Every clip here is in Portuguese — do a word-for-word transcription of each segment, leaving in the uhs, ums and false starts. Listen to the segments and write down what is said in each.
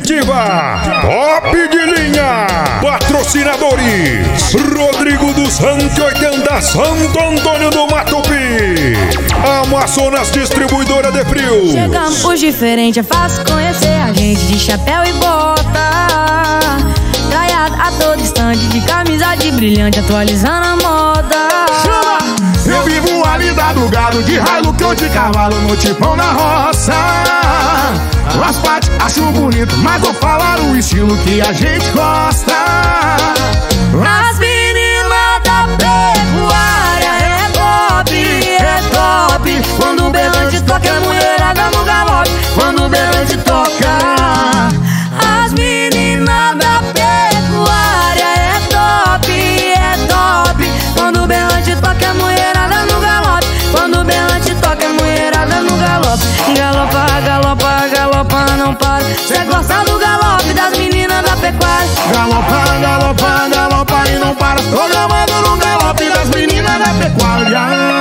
Comitiva Top de Linha. Patrocinadores Rodrigo dos Santos oitenta, Santo Antônio do Matupi. Amazonas Distribuidora de Frios. Chegamos diferente, é fácil conhecer a gente de chapéu e bota, traiado a todo instante, de camisa de brilhante, atualizando a moda. Chama! Eu vivo a vida do gado, de Hilux ou de cavalo, no tipão na roça. As partes acho bonito, mas vou falar o estilo que a gente gosta. As meninas da pecuária é top, é top. Quando o berrante toca, a mulherada no galope. Quando o berrante toca, as meninas da pecuária é top, é top. Quando o berrante toca, a mulherada no galope. Quando o berrante toca, a mulherada no galope. Galopa, galopa, galopa, não para. Cê gosta do galope das meninas da pecuária. Galopa, galopa, galopa e não para. Tô gravando no galope das meninas da pecuária.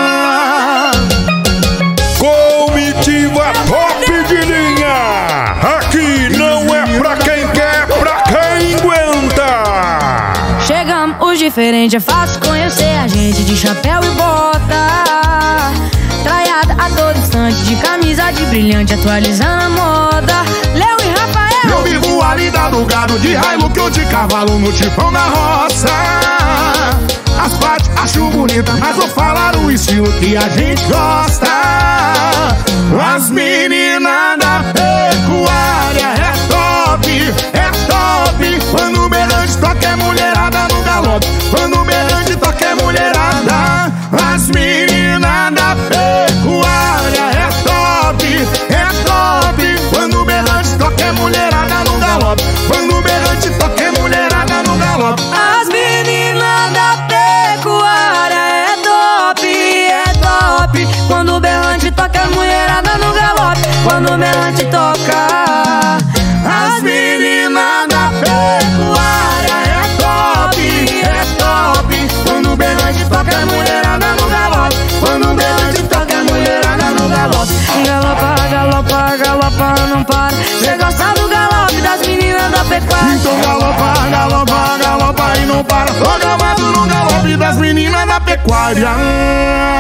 Comitiva Top de Linha. Aqui não é pra quem quer, é pra quem aguenta. Chegamos diferente, é fácil conhecer a gente de chapéu e bota, traiada a todo instante, de camisa de brilhante, atualizando a moda. Léo e Rafael. Eu vivo a vida do gado, de Hilux ou de cavalo, no tipão na roça. As partes acho bonita, mas vou falar o estilo que a gente gosta. As meninas da pecuária é top, é top. Quando o berrante toca, é mulherada no galope. Quando o berrante toca, é mulherada. As meninas da pecuária é top, é top. Quando o berrante toca, é mulherada no galope. Quando o berrante toca, é mulherada no galope. As meninas da pecuária é top, é top. Quando o berrante toca, a mulherada no galope. Quando o berrante toca, as meninas da pecuária é top, é top. Quando o berrante toca, a mulherada no galope. Quando o berrante toca, a mulherada no galope. Galopa, galopa, galopa, não para. Cê gosta do galope das meninas da pecuária. Então galopa, galopa, galopa e não para. Tô gravado no galope das meninas da pecuária.